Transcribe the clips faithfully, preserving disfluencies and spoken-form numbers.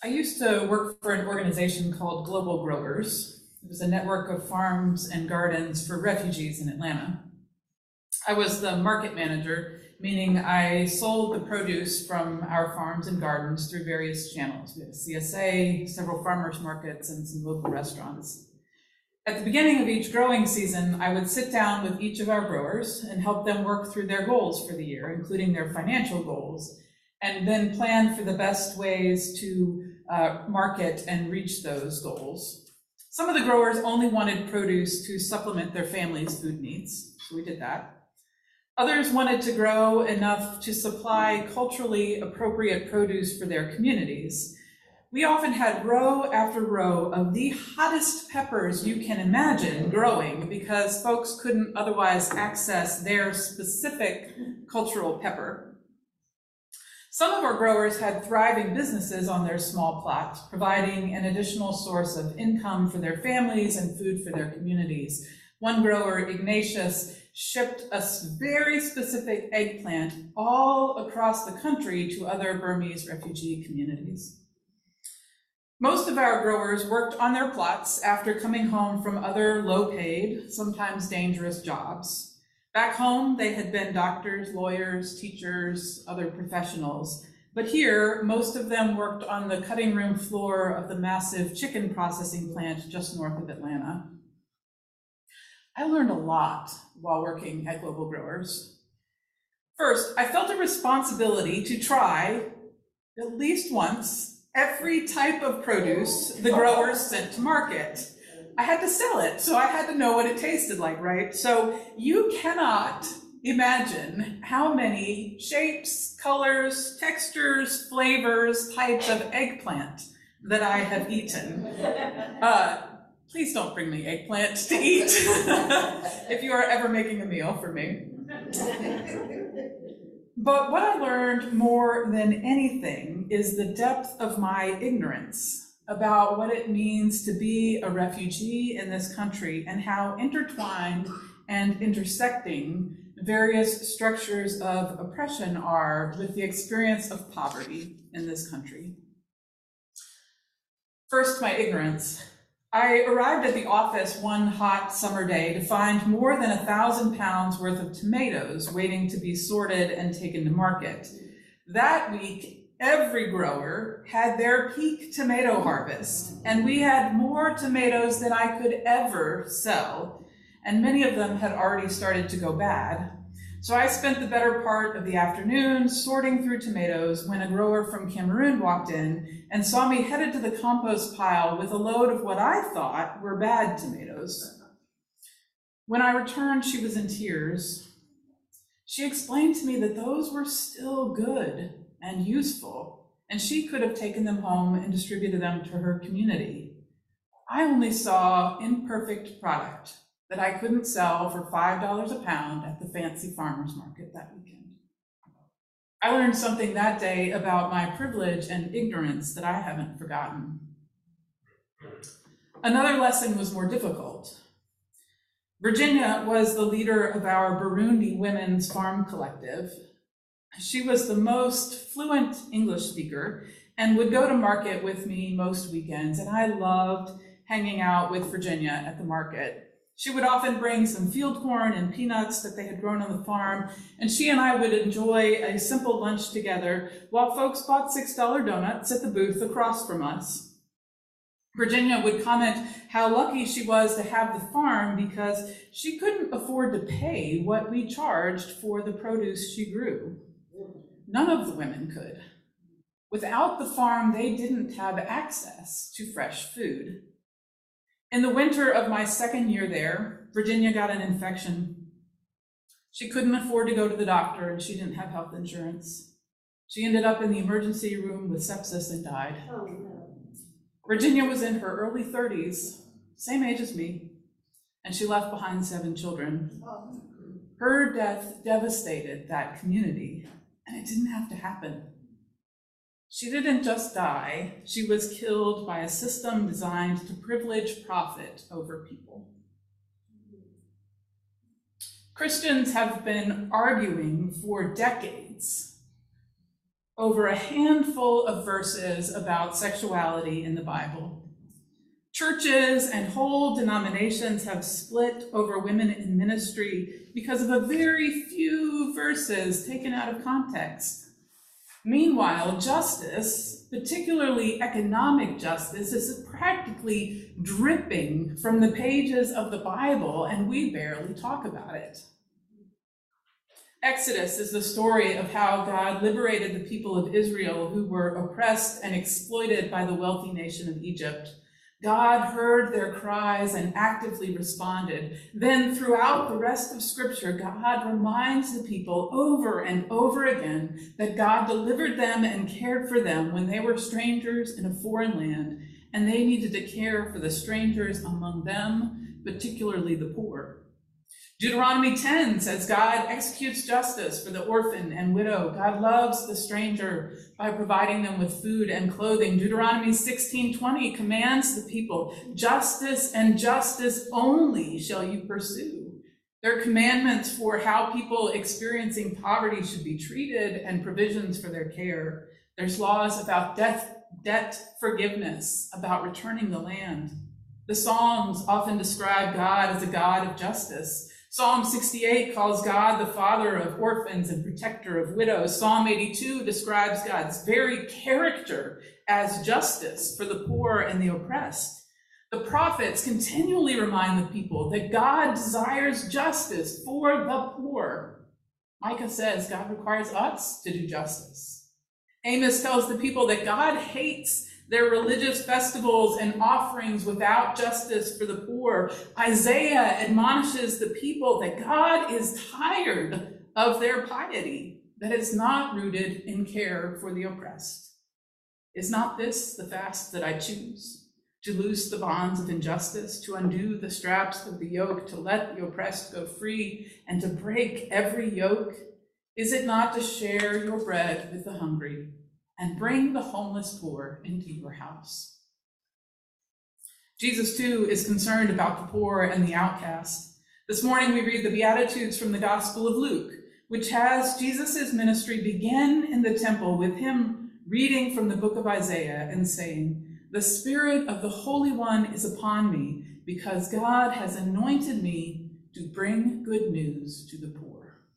I used to work for an organization called Global Growers. It was a network of farms and gardens for refugees in Atlanta. I was the market manager, meaning I sold the produce from our farms and gardens through various channels. We had a C S A, several farmers markets, and some local restaurants. At the beginning of each growing season, I would sit down with each of our growers and help them work through their goals for the year, including their financial goals, and then plan for the best ways to uh, market and reach those goals. Some of the growers only wanted produce to supplement their family's food needs, so we did that. Others wanted to grow enough to supply culturally appropriate produce for their communities. We often had row after row of the hottest peppers you can imagine growing because folks couldn't otherwise access their specific cultural pepper. Some of our growers had thriving businesses on their small plots, providing an additional source of income for their families and food for their communities. One grower, Ignatius, shipped a very specific eggplant all across the country to other Burmese refugee communities. Most of our growers worked on their plots after coming home from other low-paid, sometimes dangerous jobs. Back home, they had been doctors, lawyers, teachers, other professionals. But here, most of them worked on the cutting room floor of the massive chicken processing plant just north of Atlanta. I learned a lot while working at Global Growers. First, I felt a responsibility to try, at least once, every type of produce the growers sent to market. I had to sell it, so I had to know what it tasted like, right? So you cannot imagine how many shapes, colors, textures, flavors, types of eggplant that I have eaten. Uh, please don't bring me eggplant to eat if you are ever making a meal for me. But what I learned more than anything is the depth of my ignorance about what it means to be a refugee in this country and how intertwined and intersecting various structures of oppression are with the experience of poverty in this country. First, my ignorance. I arrived at the office one hot summer day to find more than a thousand pounds worth of tomatoes waiting to be sorted and taken to market. That week, every grower had their peak tomato harvest, and we had more tomatoes than I could ever sell, and many of them had already started to go bad. So I spent the better part of the afternoon sorting through tomatoes when a grower from Cameroon walked in and saw me headed to the compost pile with a load of what I thought were bad tomatoes. When I returned, she was in tears. She explained to me that those were still good and useful, and she could have taken them home and distributed them to her community. I only saw imperfect product that I couldn't sell for five dollars a pound at the fancy farmer's market that weekend. I learned something that day about my privilege and ignorance that I haven't forgotten. Another lesson was more difficult. Virginia was the leader of our Burundi Women's Farm Collective. She was the most fluent English speaker and would go to market with me most weekends, and I loved hanging out with Virginia at the market. She would often bring some field corn and peanuts that they had grown on the farm, and she and I would enjoy a simple lunch together while folks bought six dollar donuts at the booth across from us. Virginia would comment how lucky she was to have the farm because she couldn't afford to pay what we charged for the produce she grew. None of the women could. Without the farm, they didn't have access to fresh food. In the winter of my second year there, Virginia got an infection. She couldn't afford to go to the doctor, and she didn't have health insurance. She ended up in the emergency room with sepsis and died. Oh, no. Virginia was in her early thirties, same age as me, and she left behind seven children. Her death devastated that community, and it didn't have to happen. She didn't just die, she was killed by a system designed to privilege profit over people. Christians have been arguing for decades over a handful of verses about sexuality in the Bible. Churches and whole denominations have split over women in ministry because of a very few verses taken out of context. Meanwhile, justice, particularly economic justice, is practically dripping from the pages of the Bible, and we barely talk about it. Exodus is the story of how God liberated the people of Israel who were oppressed and exploited by the wealthy nation of Egypt. God heard their cries and actively responded. Then throughout the rest of Scripture, God reminds the people over and over again that God delivered them and cared for them when they were strangers in a foreign land, and they needed to care for the strangers among them, particularly the poor. Deuteronomy ten says God executes justice for the orphan and widow. God loves the stranger by providing them with food and clothing. Deuteronomy sixteen twenty commands the people, justice and justice only shall you pursue. There are commandments for how people experiencing poverty should be treated and provisions for their care. There's laws about debt, debt forgiveness, about returning the land. The Psalms often describe God as a God of justice. Psalm sixty-eight calls God the father of orphans and protector of widows. Psalm eighty-two describes God's very character as justice for the poor and the oppressed. The prophets continually remind the people that God desires justice for the poor. Micah says God requires us to do justice. Amos tells the people that God hates their religious festivals and offerings without justice for the poor. Isaiah admonishes the people that God is tired of their piety that is not rooted in care for the oppressed. Is not this the fast that I choose? To loose the bonds of injustice, to undo the straps of the yoke, to let the oppressed go free, and to break every yoke? Is it not to share your bread with the hungry and bring the homeless poor into your house? Jesus, too, is concerned about the poor and the outcast. This morning, we read the Beatitudes from the Gospel of Luke, which has Jesus' ministry begin in the temple with him reading from the book of Isaiah and saying, "The Spirit of the Holy One is upon me, because God has anointed me to bring good news to the poor."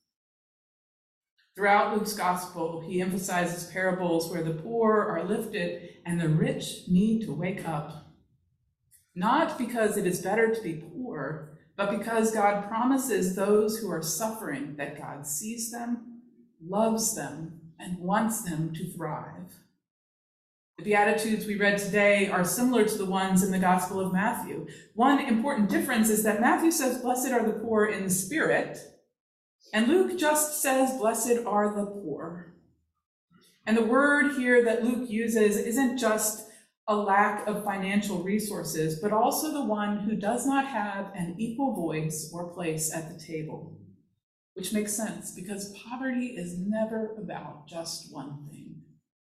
Throughout Luke's gospel, he emphasizes parables where the poor are lifted and the rich need to wake up. Not because it is better to be poor, but because God promises those who are suffering that God sees them, loves them, and wants them to thrive. The Beatitudes we read today are similar to the ones in the Gospel of Matthew. One important difference is that Matthew says, "Blessed are the poor in spirit," and Luke just says, "Blessed are the poor." And the word here that Luke uses isn't just a lack of financial resources, but also the one who does not have an equal voice or place at the table, which makes sense because poverty is never about just one thing.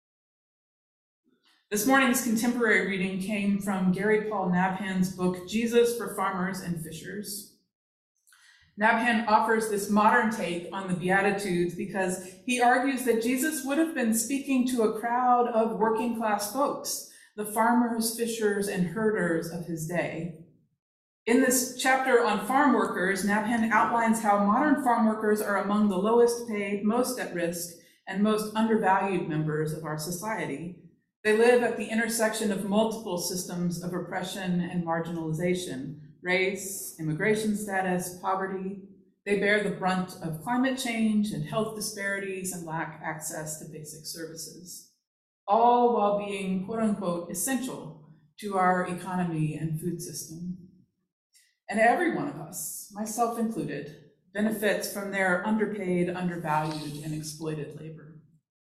This morning's contemporary reading came from Gary Paul Nabhan's book, Jesus for Farmers and Fishers. Nabhan offers this modern take on the Beatitudes because he argues that Jesus would have been speaking to a crowd of working class folks, the farmers, fishers, and herders of his day. In this chapter on farm workers, Nabhan outlines how modern farm workers are among the lowest paid, most at risk, and most undervalued members of our society. They live at the intersection of multiple systems of oppression and marginalization: race, immigration status, poverty. They bear the brunt of climate change and health disparities and lack access to basic services, all while being, quote unquote, essential to our economy and food system. And every one of us, myself included, benefits from their underpaid, undervalued, and exploited labor.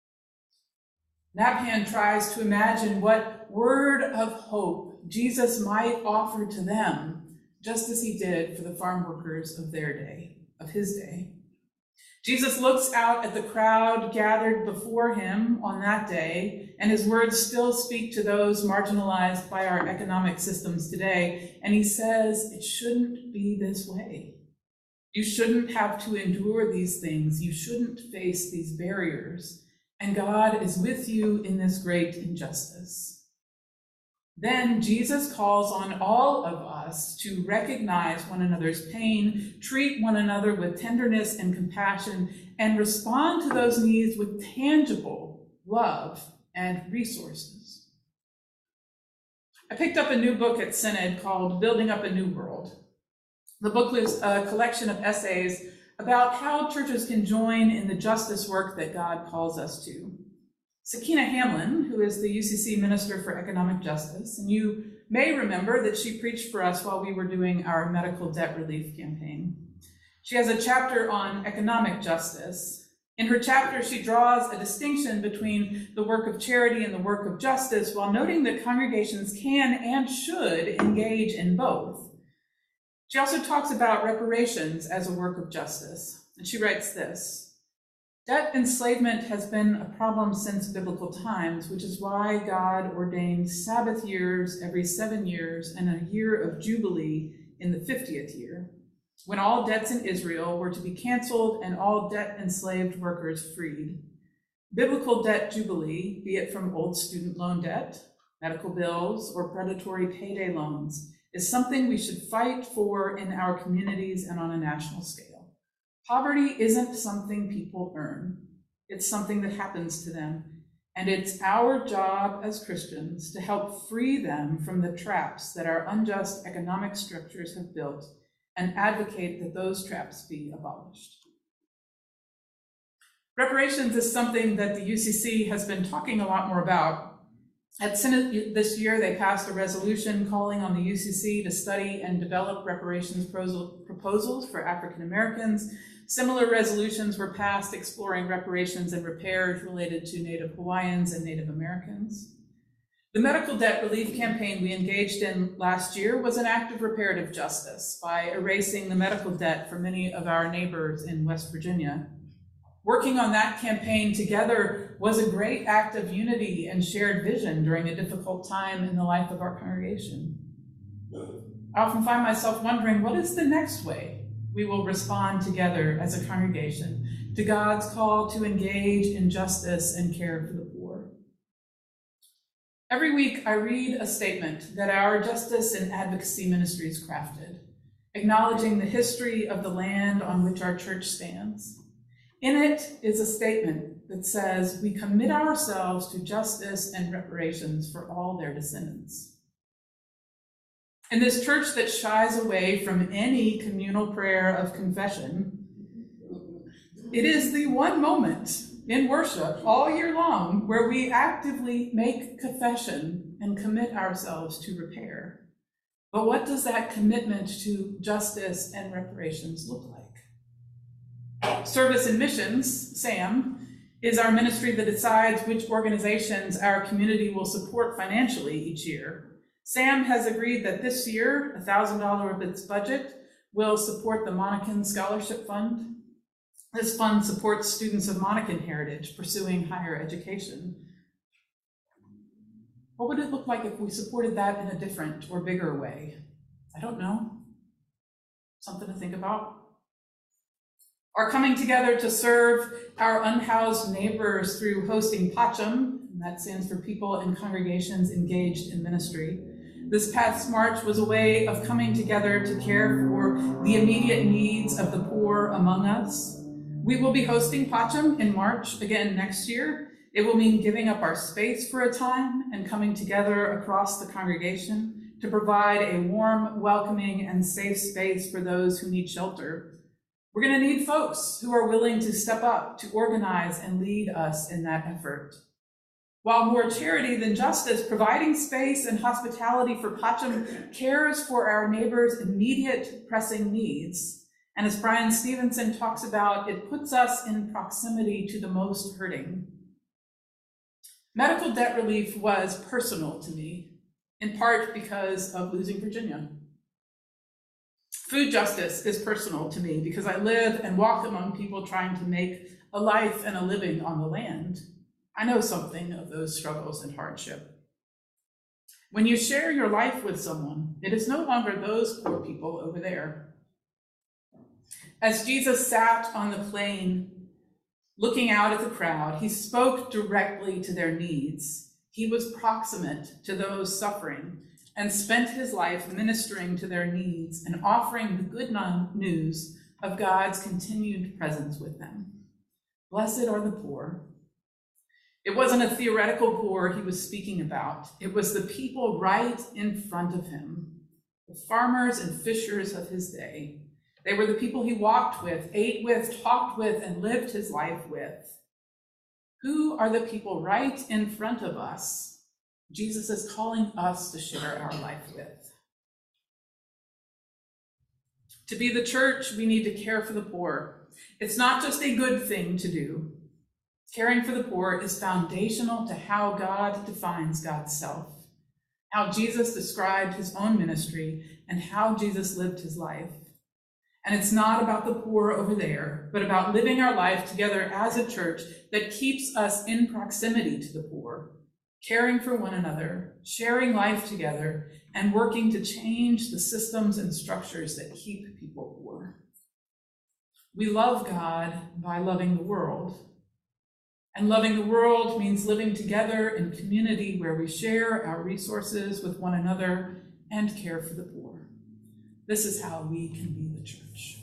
Nabhan tries to imagine what word of hope Jesus might offer to them, just as he did for the farm workers of their day, of his day. Jesus looks out at the crowd gathered before him on that day, and his words still speak to those marginalized by our economic systems today, and he says, it shouldn't be this way. You shouldn't have to endure these things. You shouldn't face these barriers. and God is with you in this great injustice. Then Jesus calls on all of us to recognize one another's pain, treat one another with tenderness and compassion, and respond to those needs with tangible love and resources. I picked up a new book at Synod called Building Up a New World. The book was a collection of essays about how churches can join in the justice work that God calls us to. Sakina Hamlin, who is the U C C Minister for Economic Justice, and you may remember that she preached for us while we were doing our medical debt relief campaign. She has a chapter on economic justice. In her chapter, she draws a distinction between the work of charity and the work of justice, while noting that congregations can and should engage in both. She also talks about reparations as a work of justice, and she writes this: debt enslavement has been a problem since biblical times, which is why God ordained Sabbath years every seven years and a year of Jubilee in the fiftieth year, when all debts in Israel were to be canceled and all debt-enslaved workers freed. Biblical debt jubilee, be it from old student loan debt, medical bills, or predatory payday loans, is something we should fight for in our communities and on a national scale. Poverty isn't something people earn. It's something that happens to them, and it's our job as Christians to help free them from the traps that our unjust economic structures have built and advocate that those traps be abolished. Reparations is something that the U C C has been talking a lot more about. At Synod this year, they passed a resolution calling on the U C C to study and develop reparations proposals for African Americans. Similar resolutions were passed exploring reparations and repairs related to Native Hawaiians and Native Americans. The medical debt relief campaign we engaged in last year was an act of reparative justice by erasing the medical debt for many of our neighbors in West Virginia. Working on that campaign together was a great act of unity and shared vision during a difficult time in the life of our congregation. I often find myself wondering, what is the next way we will respond together as a congregation to God's call to engage in justice and care for the poor? Every week, I read a statement that our justice and advocacy ministries crafted, acknowledging the history of the land on which our church stands. In it is a statement that says, we commit ourselves to justice and reparations for all their descendants. In this church that shies away from any communal prayer of confession, it is the one moment in worship all year long where we actively make confession and commit ourselves to repair. But what does that commitment to justice and reparations look like? Service and Missions, SAM, is our ministry that decides which organizations our community will support financially each year. SAM has agreed that this year, one thousand dollars of its budget will support the Monacan Scholarship Fund. This fund supports students of Monacan heritage pursuing higher education. What would it look like if we supported that in a different or bigger way? I don't know. Something to think about. Our coming together to serve our unhoused neighbors through hosting Pacham, and that stands for People in Congregations Engaged in Ministry. This past March was a way of coming together to care for the immediate needs of the poor among us. We will be hosting Pacham in March again next year. It will mean giving up our space for a time and coming together across the congregation to provide a warm, welcoming, and safe space for those who need shelter. We're going to need folks who are willing to step up, to organize and lead us in that effort. While more charity than justice, providing space and hospitality for Pacham cares for our neighbors' immediate pressing needs. And as Brian Stevenson talks about, it puts us in proximity to the most hurting. Medical debt relief was personal to me, in part because of losing Virginia. Food justice is personal to me because I live and walk among people trying to make a life and a living on the land. I know something of those struggles and hardship. When you share your life with someone, it is no longer those poor people over there. As Jesus sat on the plain Looking out at the crowd, he spoke directly to their needs. He was proximate to those suffering and spent his life ministering to their needs and offering the good news of God's continued presence with them. Blessed are the poor. It wasn't a theoretical poor he was speaking about. It was the people right in front of him, the farmers and fishers of his day. They were the people he walked with, ate with, talked with, and lived his life with. Who are the people right in front of us? Jesus is calling us to share our life with. To be the church, we need to care for the poor. It's not just a good thing to do. Caring for the poor is foundational to how God defines God's self, how Jesus described his own ministry, and how Jesus lived his life. And it's not about the poor over there, but about living our life together as a church that keeps us in proximity to the poor, caring for one another, sharing life together, and working to change the systems and structures that keep people poor. We love God by loving the world. And loving the world means living together in community where we share our resources with one another and care for the poor. This is how we can be the church.